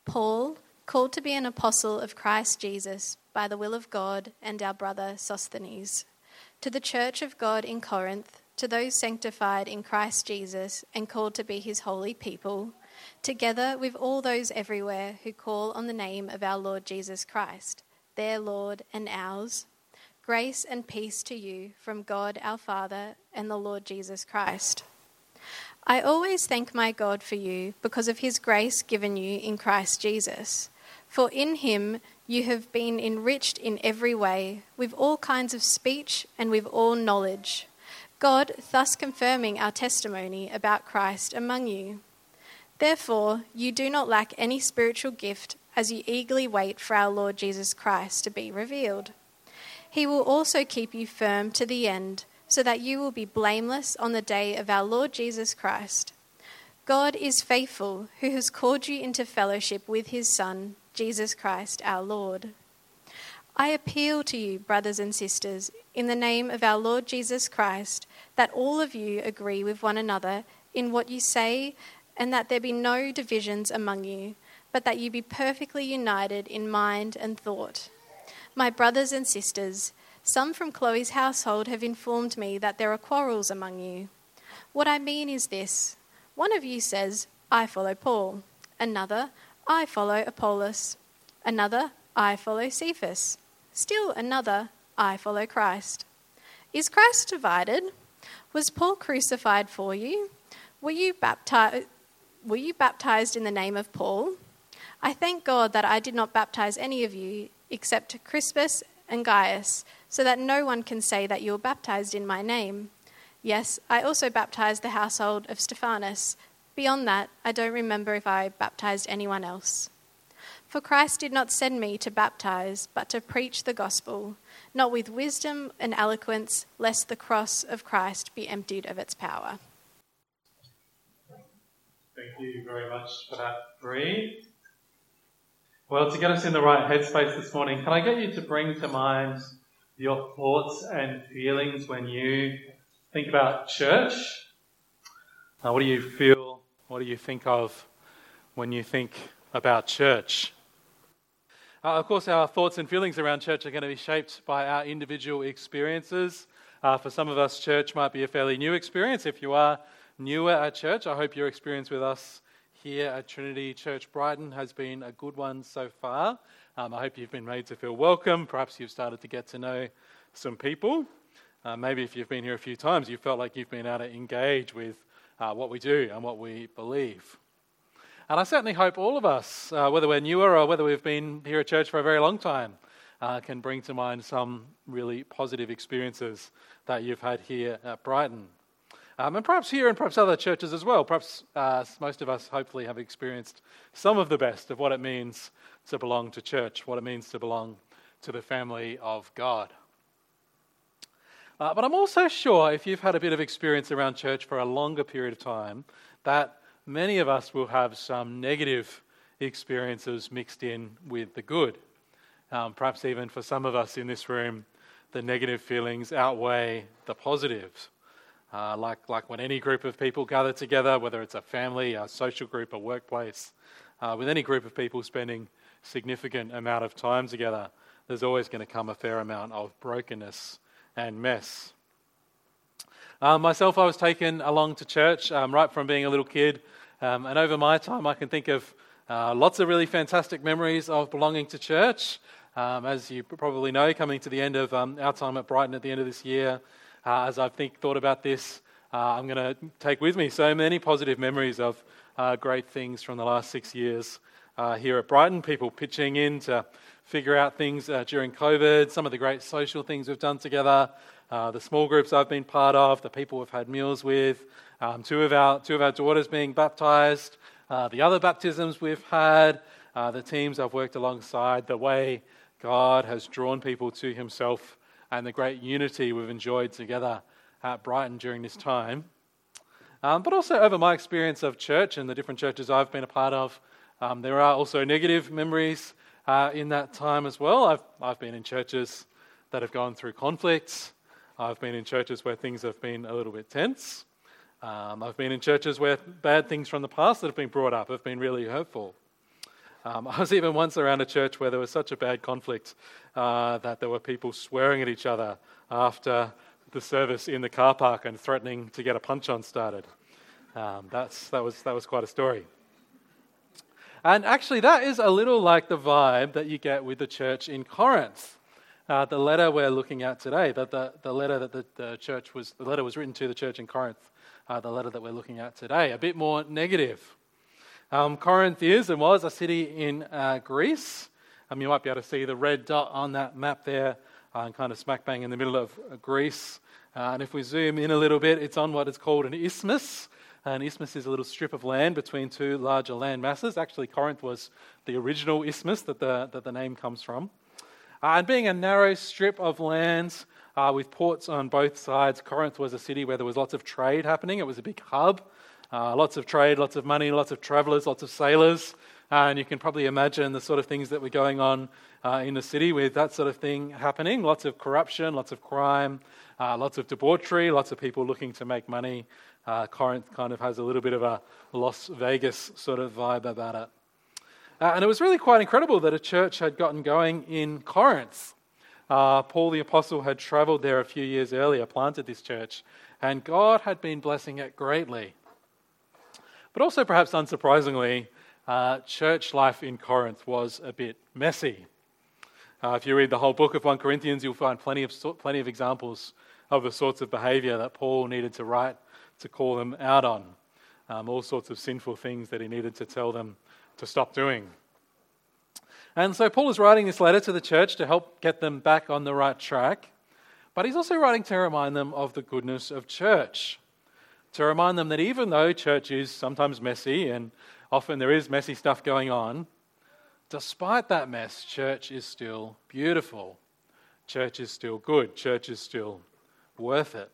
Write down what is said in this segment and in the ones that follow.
Paul, called to be an apostle of Christ Jesus by the will of God, and our brother Sosthenes, to the church of God in Corinth, to those sanctified in Christ Jesus and called to be his holy people, together with all those everywhere who call on the name of our Lord Jesus Christ, their Lord and ours, grace and peace to you from God our Father and the Lord Jesus Christ. I always thank my God for you because of his grace given you in Christ Jesus. For in him you have been enriched in every way, with all kinds of speech and with all knowledge, God thus confirming our testimony about Christ among you. Therefore, you do not lack any spiritual gift as you eagerly wait for our Lord Jesus Christ to be revealed. He will also keep you firm to the end, so that you will be blameless on the day of our Lord Jesus Christ. God is faithful, who has called you into fellowship with his Son, Jesus Christ our Lord. I appeal to you, brothers and sisters, in the name of our Lord Jesus Christ, that all of you agree with one another in what you say, and that there be no divisions among you, but that you be perfectly united in mind and thought. My brothers and sisters, some from Chloe's household have informed me that there are quarrels among you. What I mean is this: one of you says, I follow Paul. Another, I follow Apollos. Another, I follow Cephas. Still another, I follow Christ. Is Christ divided? Was Paul crucified for you? Were you baptized in the name of Paul? I thank God that I did not baptize any of you except Crispus and Gaius, so that no one can say that you were baptized in my name. Yes, I also baptized the household of Stephanas. Beyond that, I don't remember if I baptized anyone else. For Christ did not send me to baptize, but to preach the gospel, not with wisdom and eloquence, lest the cross of Christ be emptied of its power. Thank you very much for that, Bree. Well, to get us in the right headspace this morning, can I get you to bring to mind your thoughts and feelings when you think about church? What do you feel? What do you think of when you think about church? Of course, our thoughts and feelings around church are going to be shaped by our individual experiences. For some of us, church might be a fairly new experience. If you are newer at church, I hope your experience with us here at Trinity Church Brighton has been a good one so far. I hope you've been made to feel welcome. Perhaps you've started to get to know some people. Maybe if you've been here a few times, you felt like you've been able to engage with what we do and what we believe. And I certainly hope all of us, whether we're newer or whether we've been here at church for a very long time, can bring to mind some really positive experiences that you've had here at Brighton. And perhaps here and perhaps other churches as well. Perhaps most of us hopefully have experienced some of the best of what it means to belong to church, what it means to belong to the family of God. But I'm also sure if you've had a bit of experience around church for a longer period of time, that many of us will have some negative experiences mixed in with the good. Perhaps even for some of us in this room, the negative feelings outweigh the positives. Like when any group of people gather together, whether it's a family, a social group, a workplace, with any group of people spending significant amount of time together, there's always going to come a fair amount of brokenness and mess. Myself, I was taken along to church right from being a little kid, and over my time I can think of lots of really fantastic memories of belonging to church. As you probably know, coming to the end of our time at Brighton at the end of this year, as I've thought about this, I'm going to take with me so many positive memories of great things from the last 6 years here at Brighton. People pitching in to figure out things during COVID, some of the great social things we've done together, the small groups I've been part of, the people we've had meals with, two of our daughters being baptised, the other baptisms we've had, the teams I've worked alongside, the way God has drawn people to himself, and the great unity we've enjoyed together at Brighton during this time. But also over my experience of church and the different churches I've been a part of, there are also negative memories in that time as well. I've been in churches that have gone through conflicts. I've been in churches where things have been a little bit tense. I've been in churches where bad things from the past that have been brought up have been really hurtful. I was even once around a church where there was such a bad conflict that there were people swearing at each other after the service in the car park and threatening to get a punch-on started. That was quite a story. And actually, that is a little like the vibe that you get with the church in Corinth. The letter we're looking at today, the letter that the letter was written to the church in Corinth. The letter that we're looking at today, a bit more negative. Corinth is and was a city in Greece. You might be able to see the red dot on that map there, kind of smack bang in the middle of Greece. And if we zoom in a little bit, it's on what is called an isthmus. An isthmus is a little strip of land between two larger land masses. Actually, Corinth was the original isthmus that the name comes from. And being a narrow strip of land with ports on both sides, Corinth was a city where there was lots of trade happening. It was a big hub. Lots of trade, lots of money, lots of travellers, lots of sailors. And you can probably imagine the sort of things that were going on in the city with that sort of thing happening. Lots of corruption, lots of crime, lots of debauchery, lots of people looking to make money. Corinth kind of has a little bit of a Las Vegas sort of vibe about it. And it was really quite incredible that a church had gotten going in Corinth. Paul the Apostle had travelled there a few years earlier, planted this church, and God had been blessing it greatly. But also, perhaps unsurprisingly, church life in Corinth was a bit messy. If you read the whole book of 1 Corinthians, you'll find plenty of examples of the sorts of behaviour that Paul needed to write to call them out on. All sorts of sinful things that he needed to tell them to stop doing. And so Paul is writing this letter to the church to help get them back on the right track, but he's also writing to remind them of the goodness of church, to remind them that even though church is sometimes messy and often there is messy stuff going on, despite that mess, church is still beautiful. Church is still good. Church is still worth it.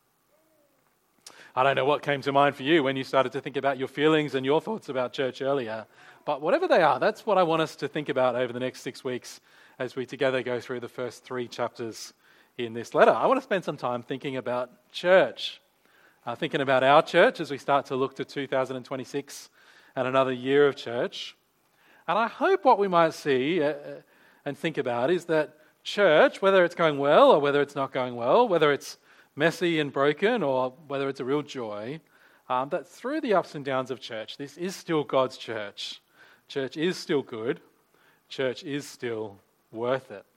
I don't know what came to mind for you when you started to think about your feelings and your thoughts about church earlier, but whatever they are, that's what I want us to think about over the next 6 weeks as we together go through the first 3 chapters in this letter. I want to spend some time thinking about church, thinking about our church as we start to look to 2026 and another year of church. And I hope what we might see and think about is that church, whether it's going well or whether it's not going well, whether it's messy and broken or whether it's a real joy, that through the ups and downs of church, this is still God's church. Church is still good. Church is still worth it.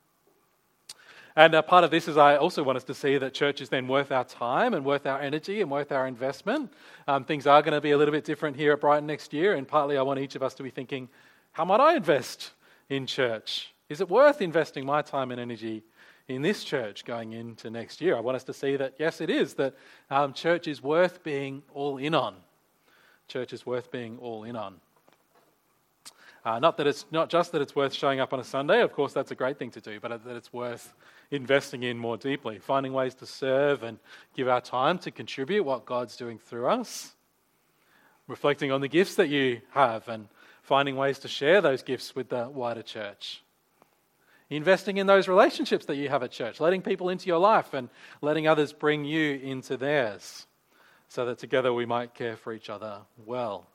And part of this is I also want us to see that church is then worth our time and worth our energy and worth our investment. Things are going to be a little bit different here at Brighton next year, and partly I want each of us to be thinking, how might I invest in church? Is it worth investing my time and energy in this church going into next year? I want us to see that, yes, it is, that church is worth being all in on. Church is worth being all in on. Not just that it's worth showing up on a Sunday, of course that's a great thing to do, but that it's worth investing in more deeply, finding ways to serve and give our time to contribute what God's doing through us, reflecting on the gifts that you have and finding ways to share those gifts with the wider church. Investing in those relationships that you have at church, letting people into your life and letting others bring you into theirs, so that together we might care for each other well.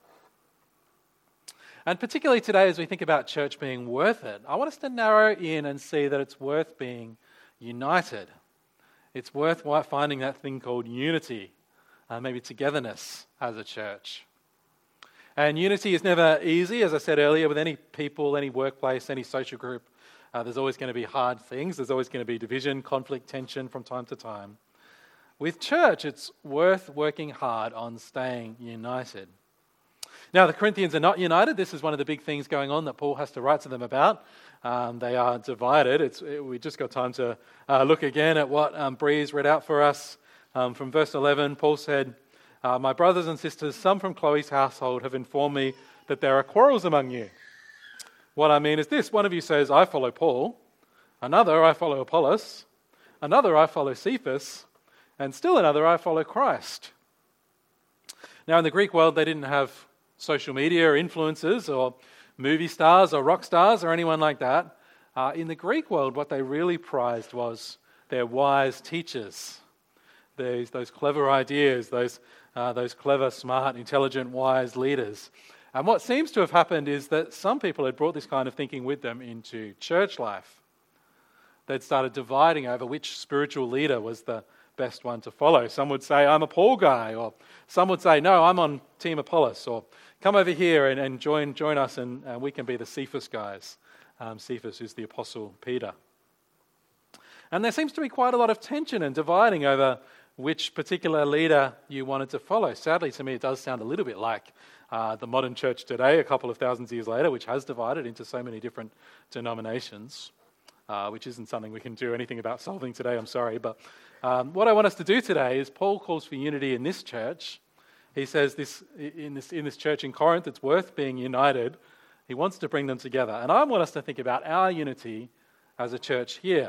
And particularly today, as we think about church being worth it, I want us to narrow in and see that it's worth being united. It's worth finding that thing called unity, maybe togetherness as a church. And unity is never easy, as I said earlier, with any people, any workplace, any social group. There's always going to be hard things. There's always going to be division, conflict, tension from time to time. With church, it's worth working hard on staying united. Now, the Corinthians are not united. This is one of the big things going on that Paul has to write to them about. They are divided. We just got time to look again at what Breeze read out for us. From verse 11, Paul said, "My brothers and sisters, some from Chloe's household have informed me that there are quarrels among you. What I mean is this: one of you says, 'I follow Paul,' another, 'I follow Apollos,' another, 'I follow Cephas,' and still another, 'I follow Christ.'" Now, in the Greek world, they didn't have social media or influencers or movie stars or rock stars or anyone like that. In the Greek world, what they really prized was their wise teachers. Those clever ideas, those clever, smart, intelligent, wise leaders. And what seems to have happened is that some people had brought this kind of thinking with them into church life. They'd started dividing over which spiritual leader was the best one to follow. Some would say, I'm a Paul guy, or some would say, no, I'm on Team Apollos, or come over here and join us and we can be the Cephas guys. Cephas is the Apostle Peter. And there seems to be quite a lot of tension and dividing over which particular leader you wanted to follow. Sadly, to me, it does sound a little bit like the modern church today, a couple of thousand years later, which has divided into so many different denominations, which isn't something we can do anything about solving today, I'm sorry. But what I want us to do today is Paul calls for unity in this church. He says in this church in Corinth, it's worth being united. He wants to bring them together. And I want us to think about our unity as a church here.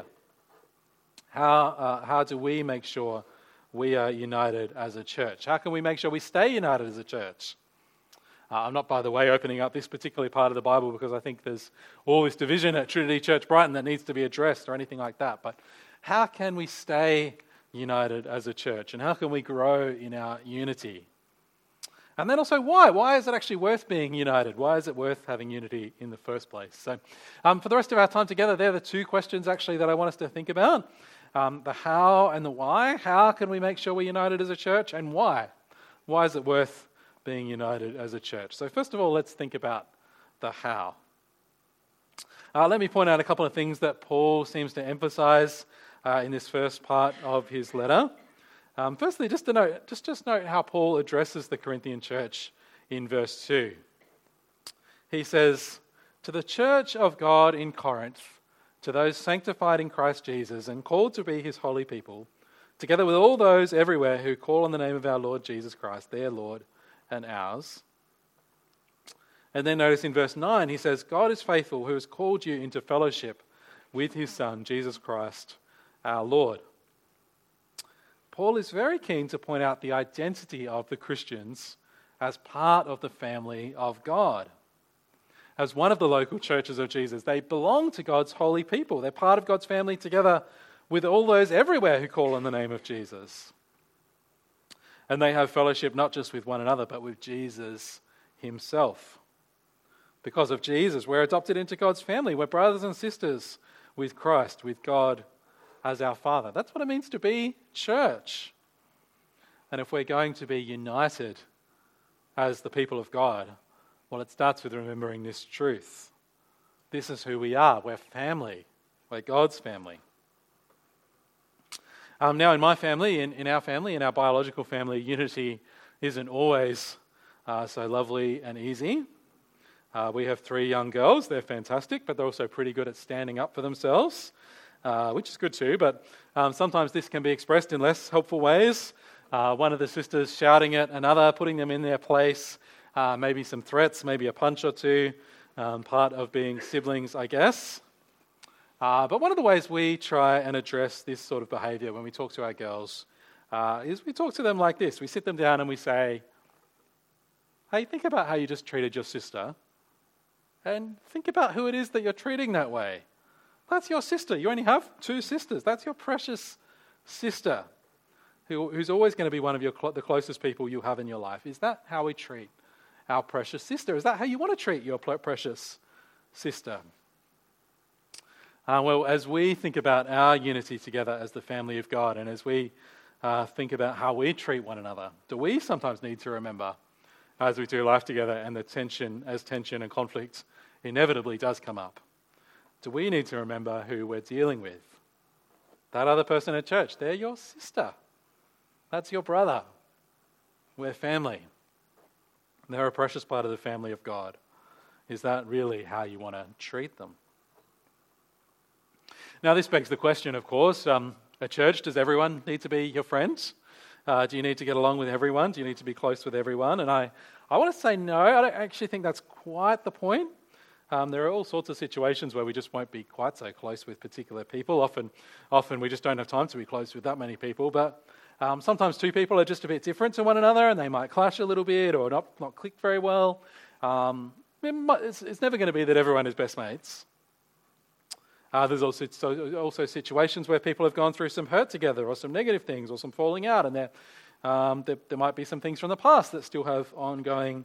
How do we make sure we are united as a church? How can we make sure we stay united as a church? I'm not, by the way, opening up this particular part of the Bible because I think there's all this division at Trinity Church Brighton that needs to be addressed or anything like that. But how can we stay united as a church? And how can we grow in our unity? And then also why? Why is it actually worth being united? Why is it worth having unity in the first place? So for the rest of our time together, they're the two questions actually that I want us to think about. The how and the why. How can we make sure we're united as a church? And why? Why is it worth being united as a church? So first of all, let's think about the how. Let me point out a couple of things that Paul seems to emphasize in this first part of his letter. Firstly, just note how Paul addresses the Corinthian church in verse 2. He says, "To the church of God in Corinth, to those sanctified in Christ Jesus and called to be his holy people, together with all those everywhere who call on the name of our Lord Jesus Christ, their Lord and ours." And then notice in verse 9, he says, "God is faithful who has called you into fellowship with his Son, Jesus Christ, our Lord." Paul is very keen to point out the identity of the Christians as part of the family of God. As one of the local churches of Jesus, they belong to God's holy people. They're part of God's family together with all those everywhere who call on the name of Jesus. And they have fellowship not just with one another, but with Jesus himself. Because of Jesus, we're adopted into God's family. We're brothers and sisters with Christ, with God as our Father. That's what it means to be church. And if we're going to be united as the people of God, well, it starts with remembering this truth. This is who we are. We're family. We're God's family. Now in my family, in our family, in our biological family, unity isn't always so lovely and easy. We have 3 young girls. They're fantastic, but they're also pretty good at standing up for themselves, which is good too, but sometimes this can be expressed in less helpful ways. One of the sisters shouting at another, putting them in their place, maybe some threats, maybe a punch or two, part of being siblings, I guess. But one of the ways we try and address this sort of behaviour when we talk to our girls is we talk to them like this. We sit them down and we say, "Hey, think about how you just treated your sister, and think about who it is that you're treating that way. That's your sister. You only have 2 sisters. That's your precious sister, who's always going to be one of the closest people you have in your life. Is that how we treat our precious sister? Is that how you want to treat your precious sister?" Well, as we think about our unity together as the family of God, and as we think about how we treat one another, do we sometimes need to remember, as we do life together and the tension and conflict inevitably does come up, do we need to remember who we're dealing with? That other person at church, they're your sister. That's your brother. We're family. They're a precious part of the family of God. Is that really how you want to treat them? Now, this begs the question, of course, at church, does everyone need to be your friends? Do you need to get along with everyone? Do you need to be close with everyone? And I want to say no. I don't actually think that's quite the point. There are all sorts of situations where we just won't be quite so close with particular people. Often we just don't have time to be close with that many people. But sometimes 2 people are just a bit different to one another, and they might clash a little bit or not click very well. It's never going to be that everyone is best mates. There's also situations where people have gone through some hurt together, or some negative things, or some falling out, and there might be some things from the past that still have ongoing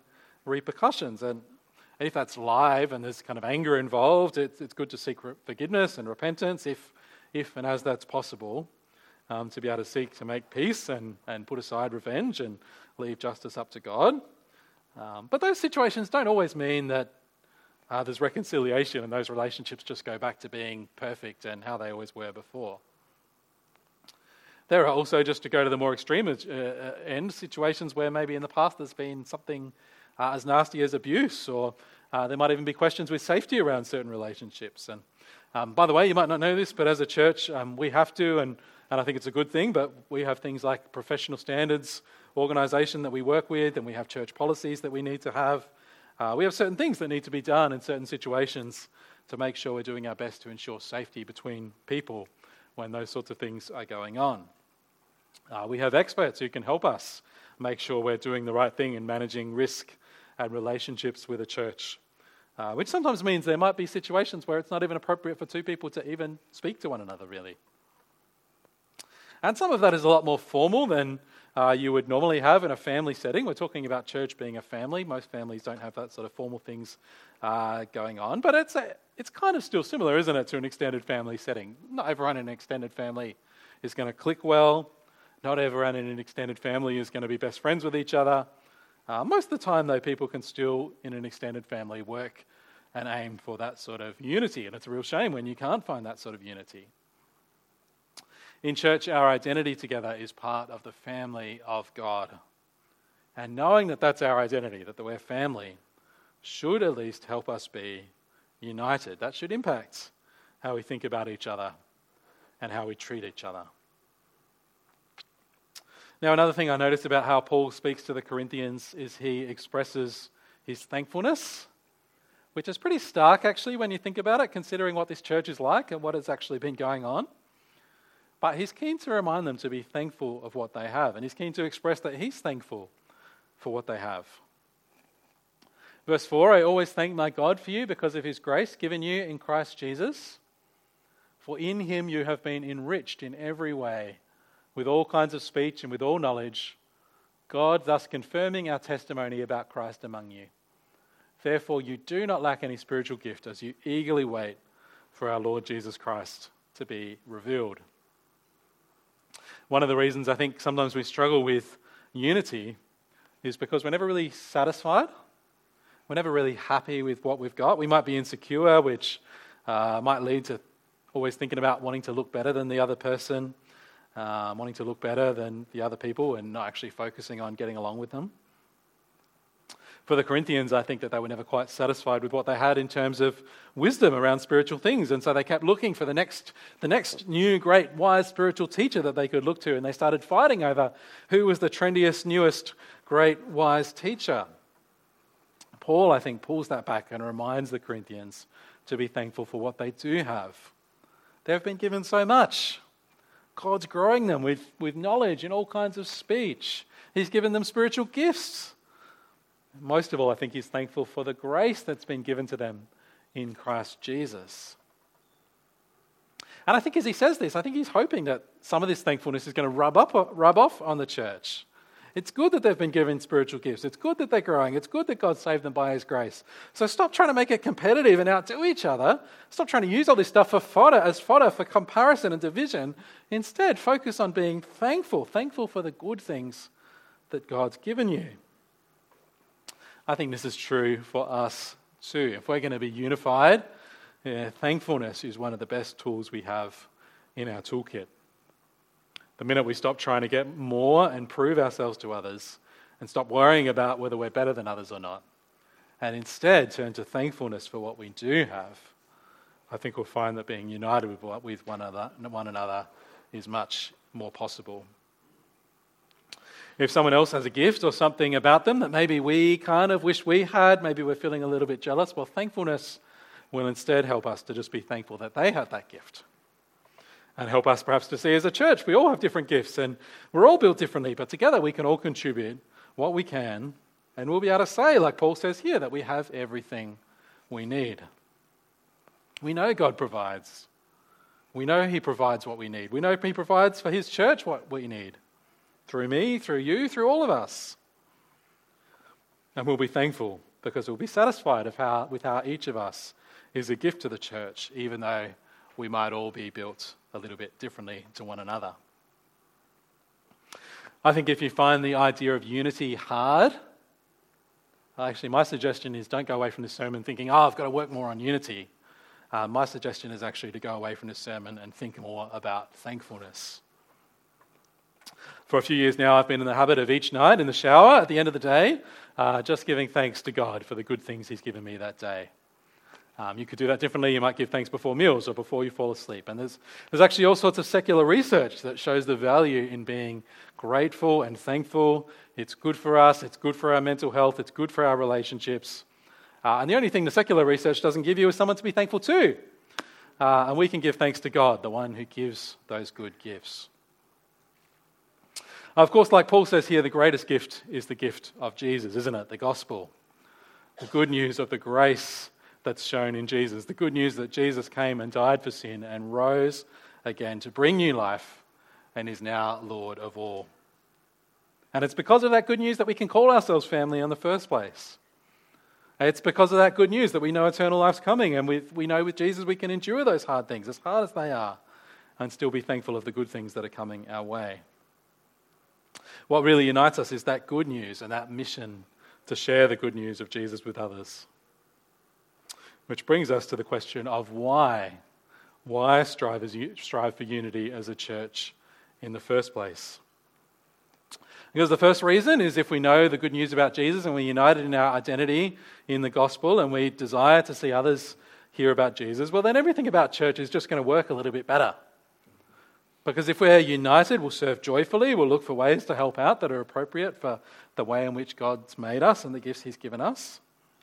repercussions. And if that's live and there's kind of anger involved, it's good to seek forgiveness and repentance if and as that's possible, to be able to seek to make peace and put aside revenge and leave justice up to God. But those situations don't always mean that there's reconciliation and those relationships just go back to being perfect and how they always were before. There are also, just to go to the more extreme end, situations where maybe in the past there's been something as nasty as abuse, or there might even be questions with safety around certain relationships. And by the way, you might not know this, but as a church, we have to, and I think it's a good thing, but we have things like professional standards organisation that we work with, and we have church policies that we need to have. We have certain things that need to be done in certain situations to make sure we're doing our best to ensure safety between people when those sorts of things are going on. We have experts who can help us make sure we're doing the right thing in managing risk and relationships with a church, which sometimes means there might be situations where it's not even appropriate for two people to even speak to one another, really. And some of that is a lot more formal than you would normally have in a family setting. We're talking about church being a family. Most families don't have that sort of formal things going on, but it's kind of still similar, isn't it, to an extended family setting? Not everyone in an extended family is going to click well. Not everyone in an extended family is going to be best friends with each other. Most of the time, though, people can still, in an extended family, work and aim for that sort of unity, and it's a real shame when you can't find that sort of unity. In church, our identity together is part of the family of God. And knowing that that's our identity, that we're family, should at least help us be united. That should impact how we think about each other and how we treat each other. Now, another thing I noticed about how Paul speaks to the Corinthians is he expresses his thankfulness, which is pretty stark, actually, when you think about it, considering what this church is like and what has actually been going on. But he's keen to remind them to be thankful of what they have, and he's keen to express that he's thankful for what they have. Verse 4, I always thank my God for you because of his grace given you in Christ Jesus. For in him you have been enriched in every way, with all kinds of speech and with all knowledge, God thus confirming our testimony about Christ among you. Therefore you do not lack any spiritual gift as you eagerly wait for our Lord Jesus Christ to be revealed. One of the reasons I think sometimes we struggle with unity is because we're never really satisfied. We're never really happy with what we've got. We might be insecure, which might lead to always thinking about wanting to look better than the other person, wanting to look better than the other people and not actually focusing on getting along with them. For the Corinthians, I think that they were never quite satisfied with what they had in terms of wisdom around spiritual things, and so they kept looking for the next new, great, wise spiritual teacher that they could look to, and they started fighting over who was the trendiest, newest, great, wise teacher. Paul, I think, pulls that back and reminds the Corinthians to be thankful for what they do have. They've been given so much. God's growing them with knowledge and all kinds of speech. He's given them spiritual gifts. Most of all, I think he's thankful for the grace that's been given to them in Christ Jesus. And I think as he says this, I think he's hoping that some of this thankfulness is going to rub off on the church. It's good that they've been given spiritual gifts. It's good that they're growing. It's good that God saved them by his grace. So stop trying to make it competitive and outdo each other. Stop trying to use all this stuff for fodder for comparison and division. Instead, focus on being thankful for the good things that God's given you. I think this is true for us too. If we're going to be unified, thankfulness is one of the best tools we have in our toolkit. The minute we stop trying to get more and prove ourselves to others and stop worrying about whether we're better than others or not, and instead turn to thankfulness for what we do have, I think we'll find that being united with one another is much more possible. If someone else has a gift or something about them that maybe we kind of wish we had, maybe we're feeling a little bit jealous, well, thankfulness will instead help us to just be thankful that they had that gift. And help us perhaps to see as a church, we all have different gifts and we're all built differently, but together we can all contribute what we can, and we'll be able to say, like Paul says here, that we have everything we need. We know God provides. We know he provides what we need. We know he provides for his church what we need. Through me, through you, through all of us. And we'll be thankful because we'll be satisfied with how each of us is a gift to the church, even though we might all be built a little bit differently to one another. I think if you find the idea of unity hard, actually my suggestion is don't go away from this sermon thinking, I've got to work more on unity. My suggestion is actually to go away from this sermon and think more about thankfulness. For a few years now, I've been in the habit of each night in the shower at the end of the day, just giving thanks to God for the good things He's given me that day. You could do that differently. You might give thanks before meals or before you fall asleep. And there's actually all sorts of secular research that shows the value in being grateful and thankful. It's good for us. It's good for our mental health. It's good for our relationships. And the only thing the secular research doesn't give you is someone to be thankful to. And we can give thanks to God, the one who gives those good gifts. Of course, like Paul says here, the greatest gift is the gift of Jesus, isn't it? The gospel. The good news of the grace that's shown in Jesus. The good news that Jesus came and died for sin and rose again to bring new life and is now Lord of all. And it's because of that good news that we can call ourselves family in the first place. It's because of that good news that we know eternal life's coming, and we know with Jesus we can endure those hard things, as hard as they are, and still be thankful of the good things that are coming our way. What really unites us is that good news and that mission to share the good news of Jesus with others. Which brings us to the question of why. Why strive for unity as a church in the first place? Because the first reason is if we know the good news about Jesus and we're united in our identity in the gospel and we desire to see others hear about Jesus, well then everything about church is just going to work a little bit better. Because if we're united, we'll serve joyfully, we'll look for ways to help out that are appropriate for the way in which God's made us and the gifts He's given us.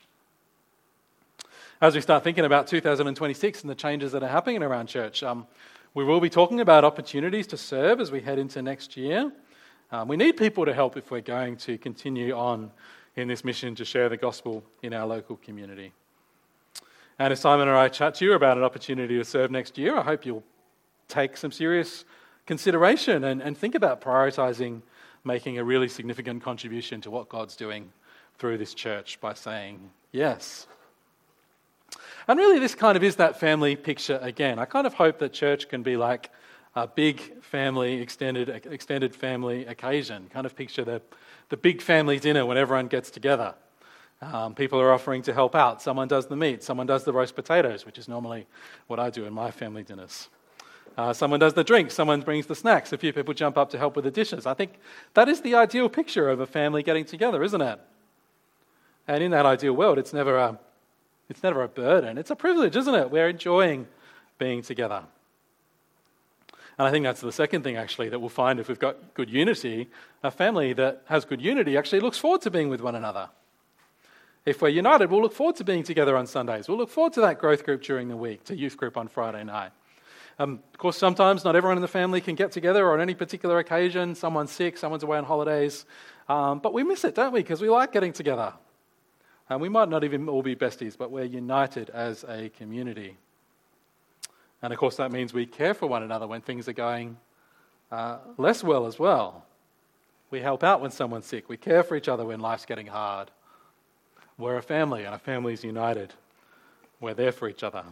As we start thinking about 2026 and the changes that are happening around church, we will be talking about opportunities to serve as we head into next year. We need people to help if we're going to continue on in this mission to share the gospel in our local community. And as Simon and I chat to you about an opportunity to serve next year, I hope you'll take some serious consideration and think about prioritising making a really significant contribution to what God's doing through this church by saying yes. And really this kind of is that family picture again. I kind of hope that church can be like a big family, extended family occasion. Kind of picture the big family dinner when everyone gets together. People are offering to help out. Someone does the meat. Someone does the roast potatoes, which is normally what I do in my family dinners. Someone does the drinks. Someone brings the snacks. A few people jump up to help with the dishes. I think that is the ideal picture of a family getting together, isn't it? And in that ideal world, it's never a burden. It's a privilege, isn't it? We're enjoying being together. And I think that's the second thing, actually, that we'll find if we've got good unity. A family that has good unity actually looks forward to being with one another. If we're united, we'll look forward to being together on Sundays. We'll look forward to that growth group during the week, to youth group on Friday night. Of course, sometimes not everyone in the family can get together on any particular occasion. Someone's sick, someone's away on holidays. But we miss it, don't we? Because we like getting together. And we might not even all be besties, but we're united as a community. And of course that means we care for one another when things are going less well as well. We help out when someone's sick. We care for each other when life's getting hard. We're a family and a family's united. We're there for each other.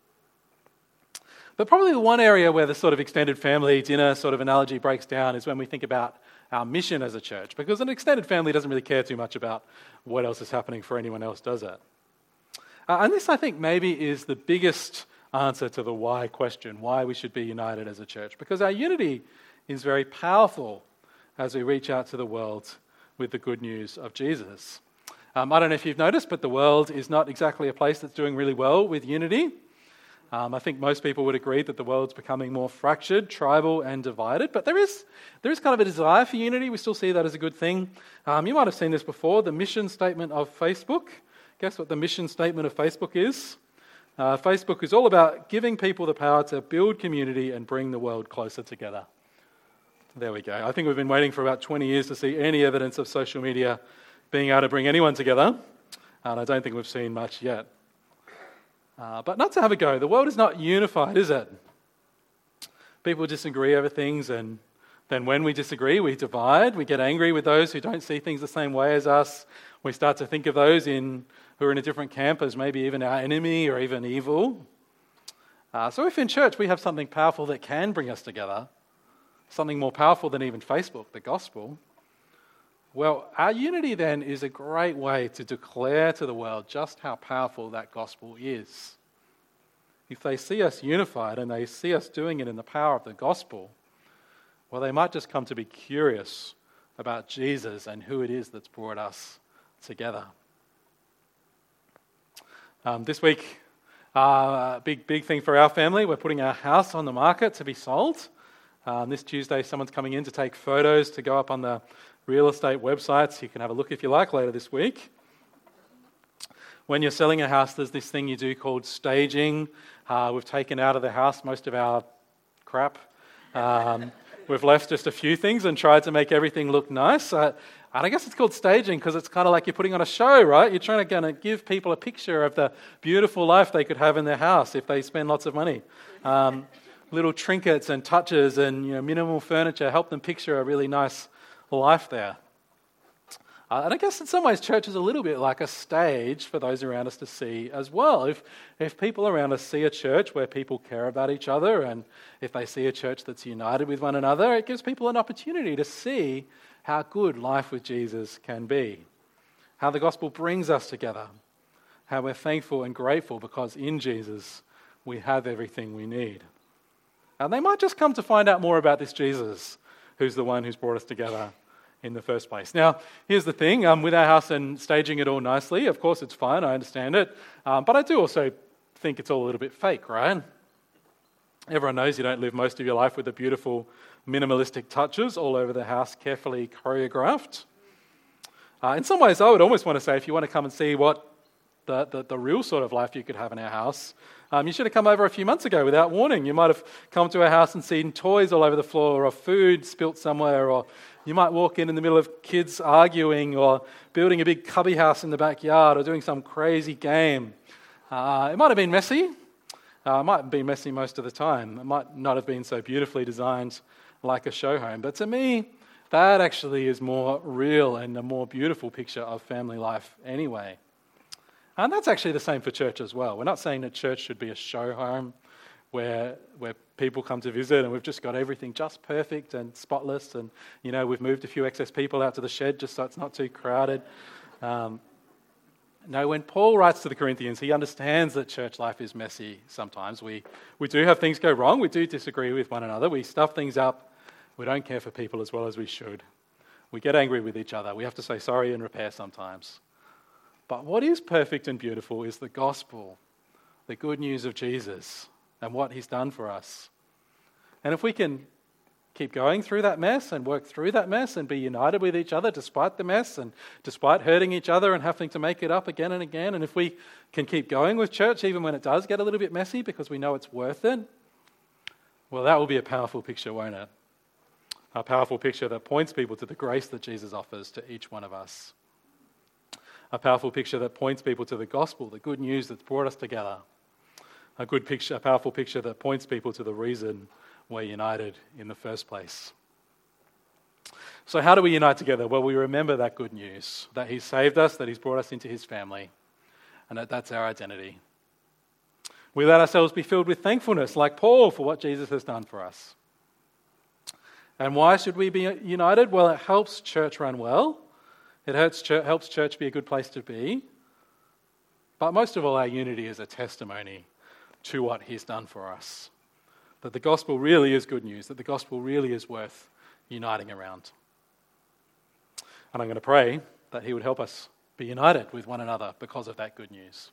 But probably the one area where the sort of extended family dinner sort of analogy breaks down is when we think about our mission as a church, because an extended family doesn't really care too much about what else is happening for anyone else, does it? And this, I think, maybe is the biggest answer to the why question, why we should be united as a church, because our unity is very powerful as we reach out to the world with the good news of Jesus. I don't know if you've noticed, but the world is not exactly a place that's doing really well with unity. I think most people would agree that the world's becoming more fractured, tribal, and divided. But there is kind of a desire for unity. We still see that as a good thing. You might have seen this before, the mission statement of Facebook. Guess what the mission statement of Facebook is? Facebook is all about giving people the power to build community and bring the world closer together. There we go. I think we've been waiting for about 20 years to see any evidence of social media being able to bring anyone together. And I don't think we've seen much yet. But not to have a go. The world is not unified, is it? People disagree over things and Then when we disagree, we divide. We get angry with those who don't see things the same way as us. We start to think of those who are in a different camp as maybe even our enemy or even evil. So if in church we have something powerful that can bring us together, something more powerful than even Facebook, the gospel, well, our unity then is a great way to declare to the world just how powerful that gospel is. If they see us unified and they see us doing it in the power of the gospel, well, they might just come to be curious about Jesus and who it is that's brought us together. This week, big thing for our family, we're putting our house on the market to be sold. This Tuesday, someone's coming in to take photos to go up on the real estate websites. You can have a look if you like later this week. When you're selling a house, there's this thing you do called staging. We've taken out of the house most of our crap. We've left just a few things and tried to make everything look nice. And I guess it's called staging because it's kind of like you're putting on a show, right? You're trying to give people a picture of the beautiful life they could have in their house if they spend lots of money. Little trinkets and touches and minimal furniture help them picture a really nice life there. And I guess in some ways church is a little bit like a stage for those around us to see as well. If people around us see a church where people care about each other, and if they see a church that's united with one another, it gives people an opportunity to see how good life with Jesus can be, how the gospel brings us together, how we're thankful and grateful because in Jesus we have everything we need. And they might just come to find out more about this Jesus who's the one who's brought us together in the first place. Now, here's the thing, with our house and staging it all nicely, of course it's fine, I understand it, but I do also think it's all a little bit fake, right? Everyone knows you don't live most of your life with the beautiful minimalistic touches all over the house, carefully choreographed. In some ways, I would almost want to say, if you want to come and see what the real sort of life you could have in our house, you should have come over a few months ago without warning. You might have come to our house and seen toys all over the floor, or food spilt somewhere, or you might walk in the middle of kids arguing, or building a big cubby house in the backyard, or doing some crazy game. It might have been messy. It might be messy most of the time. It might not have been so beautifully designed like a show home. But to me, that actually is more real and a more beautiful picture of family life anyway. And that's actually the same for church as well. We're not saying that church should be a show home where people come to visit and we've just got everything just perfect and spotless, and we've moved a few excess people out to the shed just so it's not too crowded. No, when Paul writes to the Corinthians, he understands that church life is messy sometimes. We do have things go wrong. We do disagree with one another. We stuff things up. We don't care for people as well as we should. We get angry with each other. We have to say sorry and repair sometimes. But what is perfect and beautiful is the gospel, the good news of Jesus and what he's done for us. And if we can keep going through that mess and work through that mess and be united with each other despite the mess and despite hurting each other and having to make it up again and again, and if we can keep going with church even when it does get a little bit messy because we know it's worth it, well, that will be a powerful picture, won't it? A powerful picture that points people to the grace that Jesus offers to each one of us. A powerful picture that points people to the gospel, the good news that's brought us together. A powerful picture that points people to the reason we're united in the first place. So how do we unite together? Well, we remember that good news, that he's saved us, that he's brought us into his family, and that's our identity. We let ourselves be filled with thankfulness, like Paul, for what Jesus has done for us. And why should we be united? Well, it helps church run well. It helps church be a good place to be. But most of all, our unity is a testimony to what he's done for us. That the gospel really is good news, that the gospel really is worth uniting around. And I'm going to pray that he would help us be united with one another because of that good news.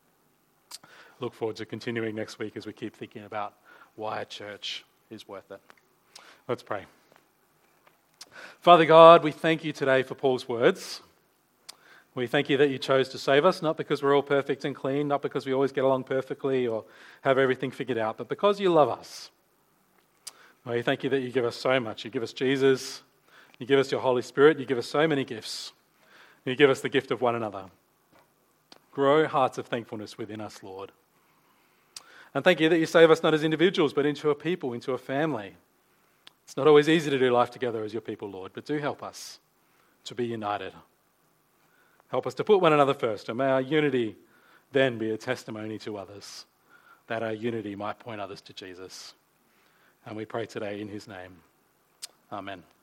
Look forward to continuing next week as we keep thinking about why a church is worth it. Let's pray. Father God, we thank you today for Paul's words. We thank you that you chose to save us, not because we're all perfect and clean, not because we always get along perfectly or have everything figured out, but because you love us. We thank you that you give us so much. You give us Jesus, you give us your Holy Spirit, you give us so many gifts. You give us the gift of one another. Grow hearts of thankfulness within us, Lord. And thank you that you save us not as individuals, but into a people, into a family. It's not always easy to do life together as your people, Lord, but do help us to be united. Help us to put one another first, and may our unity then be a testimony to others, that our unity might point others to Jesus. And we pray today in his name. Amen.